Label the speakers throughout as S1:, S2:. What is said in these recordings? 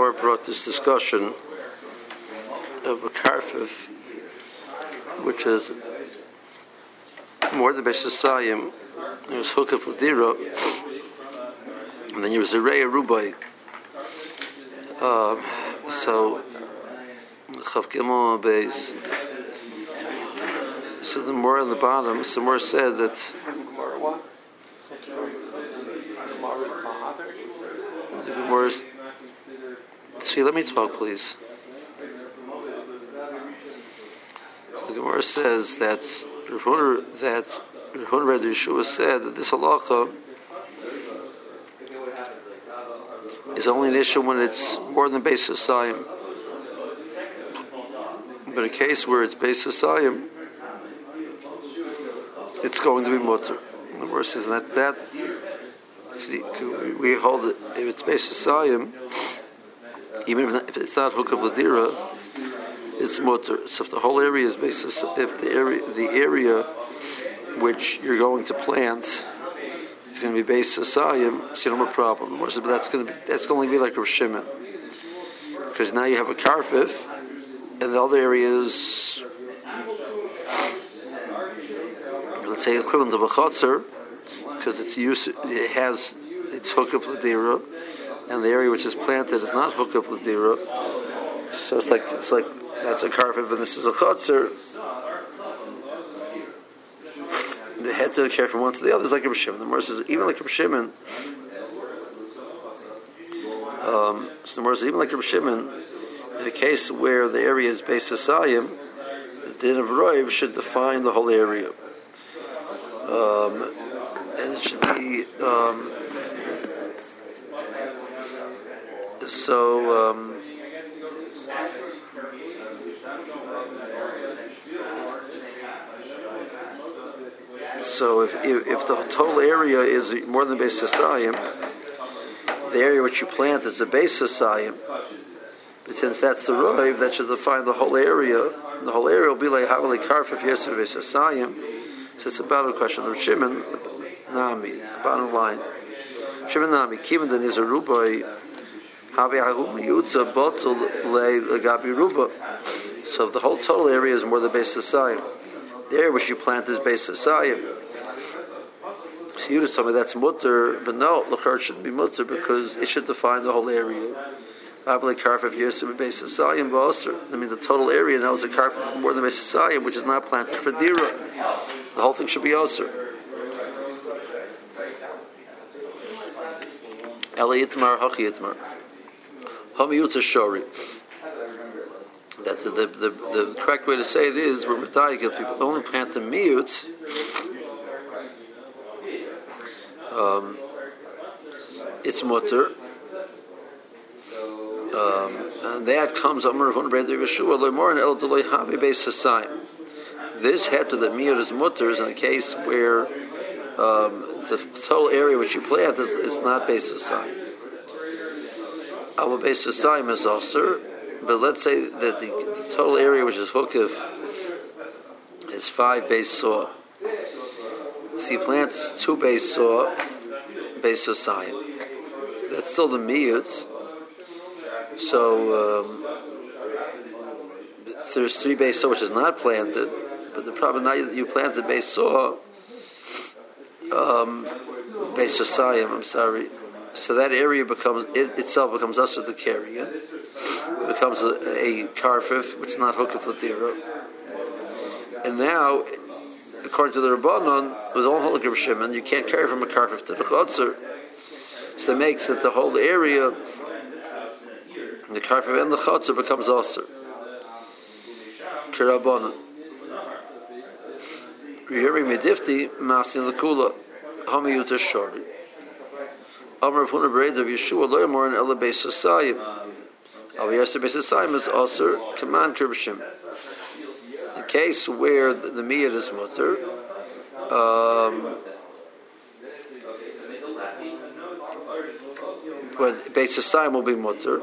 S1: Gemara brought this discussion of a karfif, which is more than Beis Yisayim. There's Hukah for Dira, and then there was a Reya Rubai. So Chav Gimel Beis. So the more on the bottom, some more said that the Gemara. See, let me talk, please. So the Gemara says that Rav Red Yeshua said that this halacha is only an issue when it's more than Beis Yisayim. But a case where it's Beis Yisayim, it's going to be mutter. The Gemara says that we hold it if it's Beis Yisayim, even if it's not Hukah V'Ladira, it's mutter. So if the whole area is Beis Yisayim, if the area which you're going to plant is going to be Beis Yisayim, so you don't have a problem. But that's going to be like Rav Shimon, because now you have a karfif, and the other areas, let's say equivalent of a chotzer, because it's Hukah V'Ladira, and the area which is planted is not Hukah V'Ladira. So it's like that's a karfif, and this is a chotzer. They had to care from one to the other. It's like Rav Shimon. The Gemara says even like Rav Shimon. So the Gemara says even like Rav Shimon, in a case where the area is Beis Yisayim, the din of Roiv should define the whole area, and it should be So if the total area is more than Beis Yisayim, the area which you plant is the Beis Yisayim. But since that's the Roiv, that should define the whole area. The whole area will be like Havali Karfif Yosef Beis Yisayim. So it's about a question of Shimon Nami, the bottom line. Shimon Nami, Kivan Den is a Rubai, Havi Hahum Yutza Botel Le Gabi Ruba. So if the whole total area is more than Beis Yisayim, the area which you plant is Beis Yisayim. So you just told me that's mutter, but no, Lachar shouldn't be mutter because it should define the whole area. I mean, the total area now is a karfif more than Beis Yisayim, which is not planted for dira. The whole thing should be osir. Eli Yitmar, Hachi Yitmar. Hamiyuta Shori. That the correct way to say it is we're medayik if people only plant the miyut. It's mutter. And that comes Amar Rav Red Yeshua Loymor and El Deloy Havi Beis Yisayim. This head to the miyut is mutter is in a case where the total area which you plant is not Beis Yisayim. Our Beis Yisayim is osir, but let's say that the total area which is hukav is 5 Beis Saw. So he plants 2 Beis Saw, Beis Yisayim. That's still the miyut. So there's 3 Beis Saw which is not planted, but the problem now that you planted Beis Saw, Beis Yisayim, I'm sorry. So that area itself becomes usher to carry it. It becomes a karfif, which is not Hukah V'Ladira. And now, according to the Rabbanon, with all Holy Rav Shimon, you can't carry from a karfif to the chotzer. So that makes that the whole area, the karfif and the chotzer, becomes usher. Kirabbanon. Rehearing medifti, masin l'kula, hamiyuta shori. Amar Rav Huna Bereid of Yeshua lo yamor in Ela Beis Yisayim. Aviyas Beis Yisayim is also command kirbashim. The case where the miyat is mutter, but Beis Yisayim will be mutter.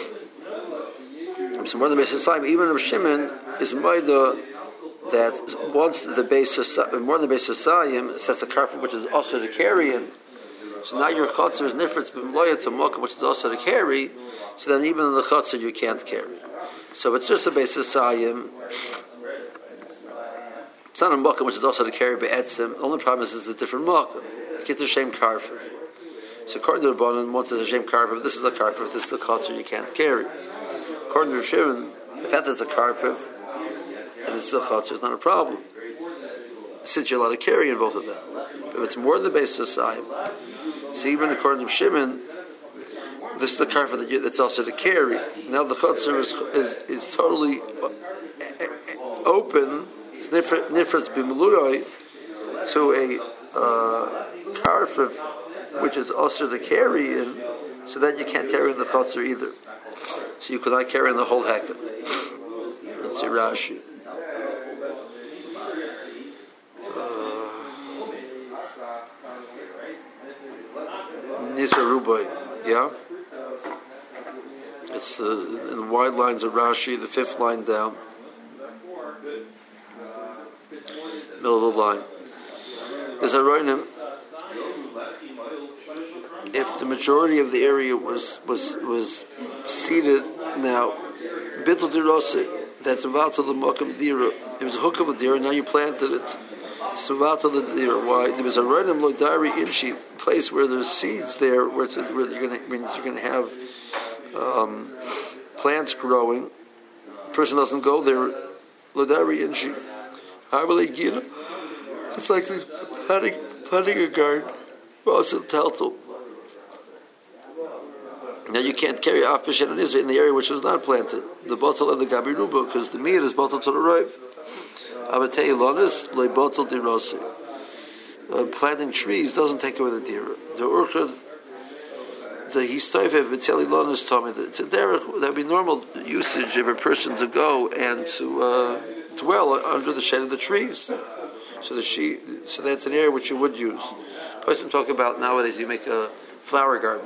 S1: So more than Beis Yisayim, even Rav Shimon is maida that once the Beis Yisayim, more than Beis Yisayim sets a karfif which is also to carry in. So now your chutzner is nifritz b'mloya to mokum, which is also to carry. So then even in the chutzner you can't carry. So it's just a basis sayim. It's not a mokum which is also to carry be'etzim. The only problem is it's a different mokum. It gets a shem karfif. So according to the Rabbanan, once it's a shem karfif, this is a karfif, this is a chutzner you can't carry. According to Shimon, if that is a karfif and it's a chutzner, it's not a problem. Since you're allowed to carry in both of them. But if it's more than the basis of sayim, so even according to Shimon, this is the karfif that's also to carry. Now the chutzner is totally open, nifritz b'mluyoi, to a karfif which is also to carry in, so that you can't carry in the chutzner either. So you could not carry in the whole heket. Let's see Rashi. Nizra Rubai, yeah? It's in the wide lines of Rashi, the fifth line down. Middle of the line. There's a roinim. If the majority of the area was seated now, bittul dirose, that's about to the mokam dira. It was a hook of a dira. Now you planted it. So about to the dira. Why? There was a roinim loidari inshi place where there's seeds there, where you're going to have plants growing. The person doesn't go there. Loidari inshi. It's like planting a garden. Also teltel. Now you can't carry off b'shen and Israel in the area which was not planted. The bottle and the gabiruba, because the meat is bottled to the roiv. Abatei lonis le bottle dirosi. Planting trees doesn't take away the dira. The urcha, the histoivev b'tzeli lonis told me that that would be normal usage of a person to go and to dwell under the shade of the trees. So that's an area which you would use. Plus, I'm talking about nowadays you make a flower garden.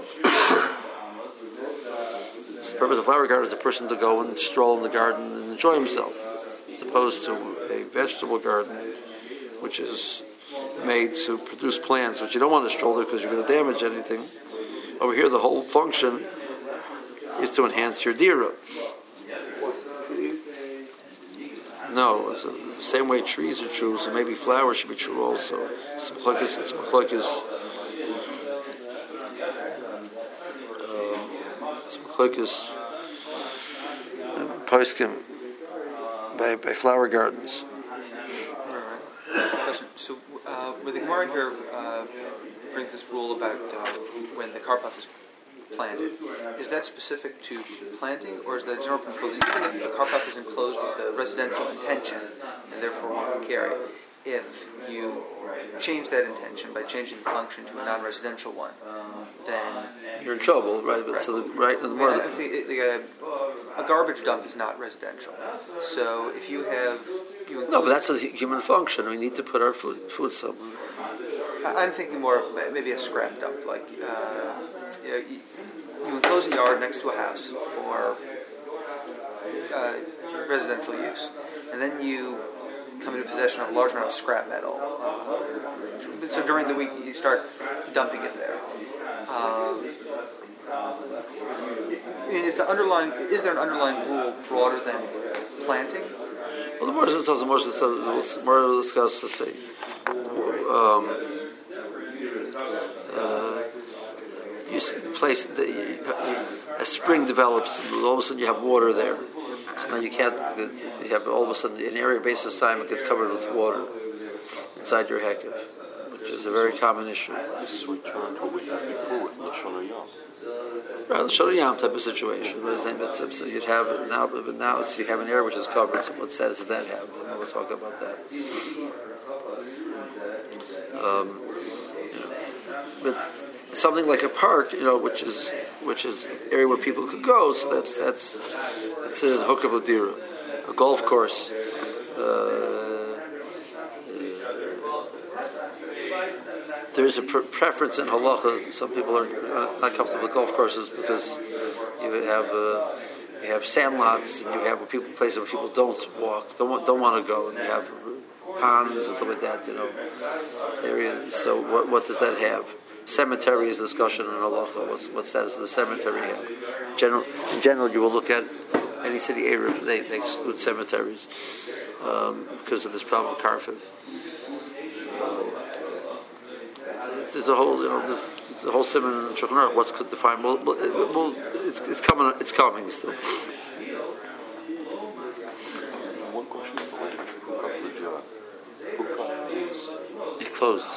S1: The purpose of a flower garden is a person to go and stroll in the garden and enjoy himself, as opposed to a vegetable garden, which is made to produce plants, which you don't want to stroll there because you're going to damage anything. Over here, the whole function is to enhance your dira. No, it's the same way trees are true, so maybe flowers should be true also. It's machlokes poskim by flower gardens.
S2: Question. So, where the Gemara here brings this rule about when the karpaf is planted, is that specific to planting, or is that a general principle that even if the karpaf is enclosed with a residential intention and therefore one can carry, if you change that intention by changing the function to a non-residential one, then
S1: you're in trouble, right? But
S2: right.
S1: So
S2: a garbage dump is not residential. So if you
S1: but that's a human function. We need to put our food somewhere.
S2: I'm thinking more of maybe a scrap dump, like you enclose a yard next to a house for residential use, and then you come into possession of a large amount of scrap metal. So during the week you start dumping it there. Is there an underlying rule broader than planting?
S1: Well, the more we'll discuss, let's say, a spring develops, and all of a sudden you have water there. So now you can't. You have all of a sudden an area basis time it gets covered with water inside your hekev, which is a very common issue.
S3: This is what turned to what we had before with Lashon Yom.
S1: Right, Lashon Yom type of situation. So you'd have it now, but now you have an area which is covered. So what status does that have? And we'll talk about that. But something like a park, which is an area where people could go. So that's a hook of a dira. A golf course. There's a preference in halacha. Some people are not comfortable with golf courses because you have sand lots and you have places where people don't want to go, and you have ponds and stuff like that. Areas. So what does that have? cemetery is discussion in halacha. What status does the cemetery have? In general, you will look at any city area. They exclude cemeteries because of this problem with Karfif. There's a whole, there's a whole simon in the Shulchan Aruch. What's defined? Well, it's coming. It's coming still.
S3: One question is the
S1: It closed.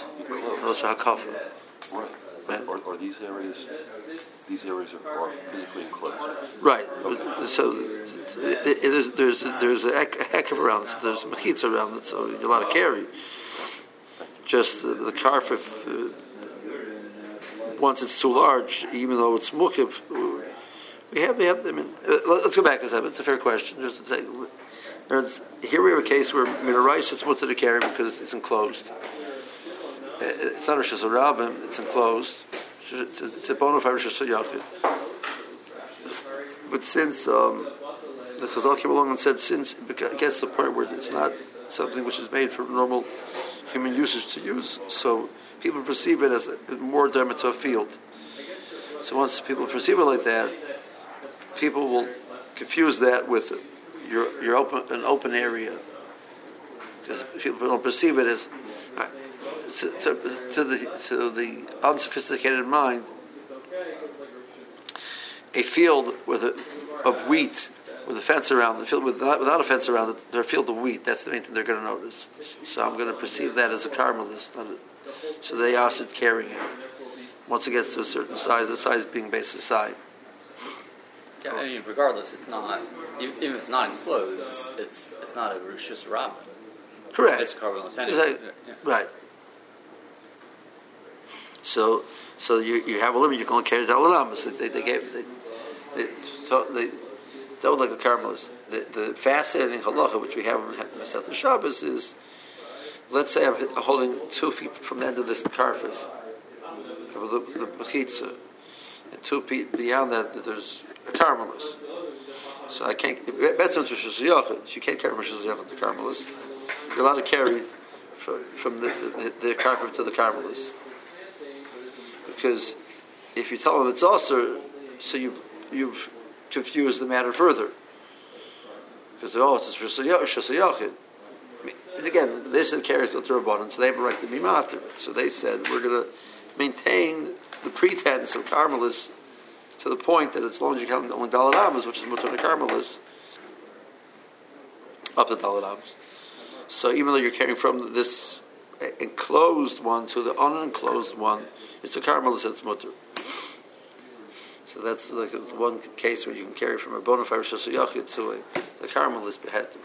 S3: Right. Are these areas? These areas are physically enclosed.
S1: Right. So there's a heck of around. There's mechitza around it, so you're allowed to carry. Just the karfif, once it's too large, even though it's mukib, we have. I mean, let's go back a step. It's a fair question. Just to say, here we have a case where rice it's mutter to carry because it's enclosed. It's not a Rosh Hashanah, it's enclosed. It's a bona fide Rosh Hashanah. But since the Chazal came along and said, since it gets to the point where it's not something which is made for normal human usage to use, so people perceive it as more derma to a field. So once people perceive it like that, people will confuse that with an open area, because people don't perceive it as to the unsophisticated mind, a field of wheat with a fence around the field without a fence around it, they're a field of wheat. That's the main thing they're going to notice. So I'm going to perceive that as a carmelist. So they are carrying it. Once it gets to a certain size, the size being based aside.
S4: Yeah, I mean, regardless, it's not. Even if it's not enclosed, it's not a Rosh Hashanah.
S1: Correct.
S4: It's carmelist anyway.
S1: Right. So you have a limit. You can only carry dalaramas. They don't like the Carmelists. The fascinating halacha which we have in Masechet Shabbos is, let's say I'm holding 2 feet from the end of this karfif, the mechitza, and 2 feet beyond that there's a Carmelist. So I can't. That's not Rosh Hashanah. You can't carry Rosh Hashanah to the Carmelist. You're allowed to carry from the karfif to the Carmelist. Because if you tell them it's also, so you've confused the matter further. Because it's Rosh Hashanah. Again, they said carries the Rabbanan, so they have a right to be matter. So they said we're going to maintain the pretense of Carmelists to the point that as long as you count only dalaramas, which is mutar to Carmelists, up to dalaramas. So even though you're carrying from this enclosed one to the unenclosed one, it's a Carmelist, it's mutar. So that's like one case where you can carry from a bona fide Rosh Hashanah to a Carmelist beheter.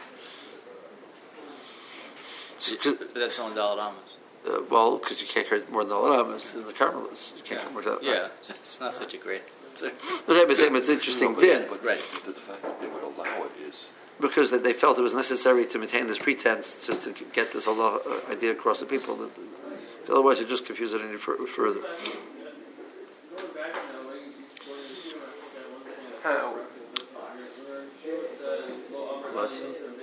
S4: But that's only dalaramas.
S1: Well, because you can't carry more than dalaramas in the Carmelists. You can't carry more dalaramas.
S4: Yeah, it's not such a great.
S1: It's interesting.
S3: But the fact that they would allow it is
S1: because they felt it was necessary to maintain this pretense to get this whole idea across the people. That otherwise, you just confuse it any further. What?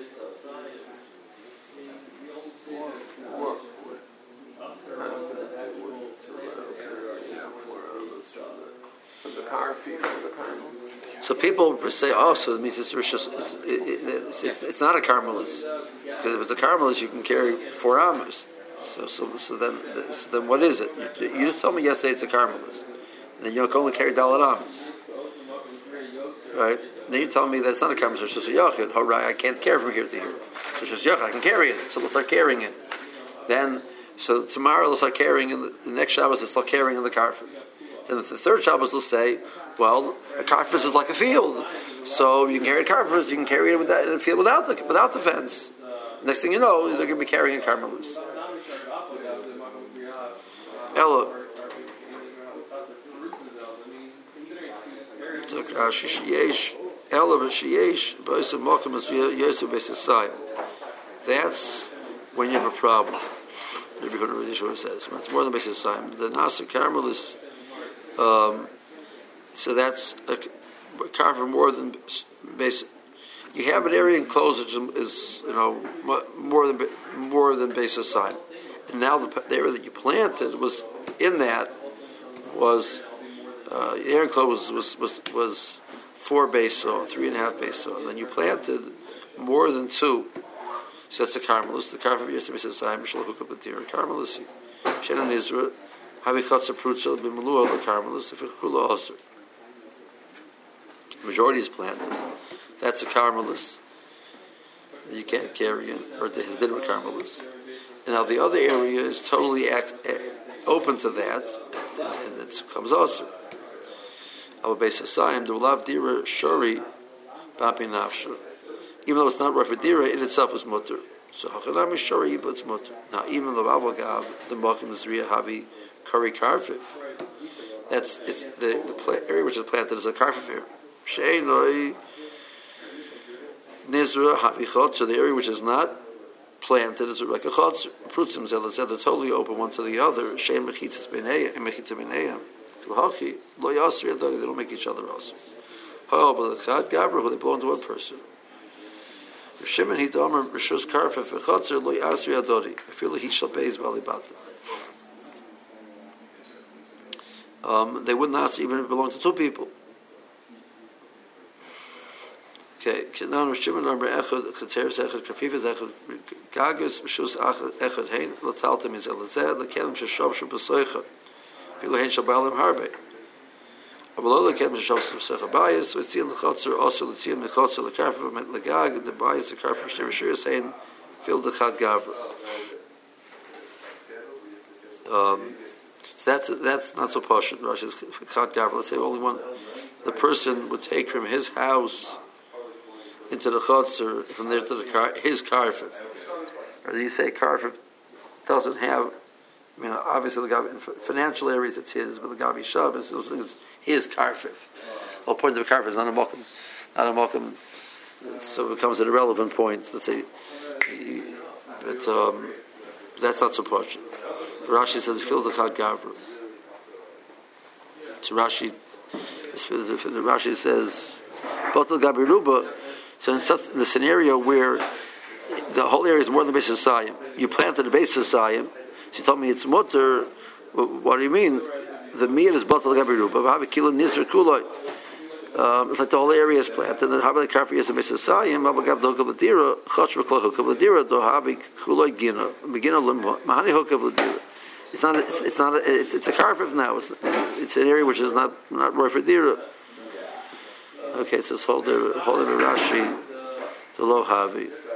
S1: So people say, "Oh, so it means it's not a Carmelist, because if it's a Carmelist, you can carry 4 amas. So then what is it? You just told me yesterday it's a Carmelist, and then you can only carry Dalet amas, right? Then you tell me that's not a Carmelist. It's just a Yachid. Oh, right, I can't carry from here to here. So it's just Yachid. I can carry it. So let's start carrying it. Then, so tomorrow they'll start carrying in the next Shabbos. They'll start carrying in the Karfif. Then the third Shabbos they'll say, well, a Karfif is like a field, so you can carry a Karfif. You can carry it in a field without the fence. Next thing you know, they're going to be carrying a Carmelist. Ella. That's when you have a problem. Rabbi Yehoshua says it's more than basis time. The Nasser Carmelist, so that's a carver more than basic. You have an area enclosed which is more than basis time, and now the area that you planted was in that, was the area enclosed was 4 beso, 3.5 beso. Then you planted more than 2. So that's a carmelis. The carpet used to be Sasayim Shal Hukab Batir Carmelis. Shenan Israel Havichatza Prutzel Bimulua the Carmelis. The Fikula also. Majority is planted. That's a carmelis. You can't carry in, or his dinner carmelis. And now the other area is totally open to that, and it comes also. Our base Sasayim the Lav Dira Shori Bapi Nafsher. Even though it's not right for dira, it itself is mutter. So hachanam is shari, but it's mutter. Now even the avagav, the makim zriya havi kari karfif. It's the area which is planted is a karfif area. Sheinoi nizra havi chotzer. The area which is not planted is like a chotzer. Prutzim zelah said they're totally open one to the other. Shein mechitzas b'neiah and mechitzas b'neiah. Filhachi lo yasri adari. They don't make each other also. How but the chad gavra who they belong to one person. If Shimon he domer b'shus karfef v'chotzer lo yasri adori. I feel like he shall pay his balibata. They would not even belong to 2 people. Okay, now Shimon number echad chatzeres echad kafifes echad gagas b'shus echad hein l'taltem is elazeh l'kelim sheshav shub'soicha filo hein shabalim harbe. Below the kelim sheshav shub'soicha bias so it's in the chotzer also l'tzion mechotzer l'karfef met l'gag and the bias the karfef shnever saying fil the chad gavra. So that's not so posh. Rashi's chad gavra. Let's say only one. The person would take from his house into the chotzer, from there to his karfif. Or do you say karfif doesn't have? I mean, obviously the gabi, in financial areas it's his, but the gabi shabbos is his karfif. The whole point of the karfif is not a mokum, so it becomes an irrelevant point. Let's say, but that's not so posh. Rashi says fill the chad gavra. So Rashi says batal gabi ruba. So in the scenario where the whole area is more than the base of Sayim, you planted the base of Sayim, so you told me it's mutter, what do you mean? The meat is batal gabi ruba. It's like the whole area is planted, and then how about the karfi is the base of Sayim, abagav do kabladira, chach v'kol kabladira, do habi kuloi gina, begina mahani hokav ladira. It's a karfif now. It's an area which is not right for dira. Okay, it says hold it Rashi to lo havi.